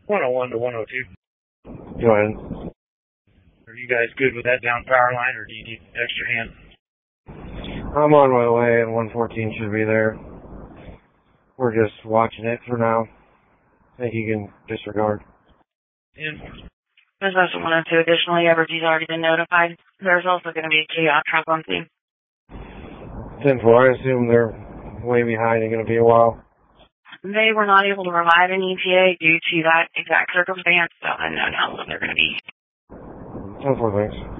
101 to 102. Go ahead. Are you guys good with that down power line, or do you need extra hand? I'm on my way, and 114 should be there. We're just watching it for now. I think you can disregard. There's also 102. Additionally, Evergy's already been notified. There's also going to be a chaos truck on scene. 10-4, I assume they're way behind. It's going to be a while. They were not able to provide an ETA due to that exact circumstance, so I don't know how long they're going to be. 10-4, thanks.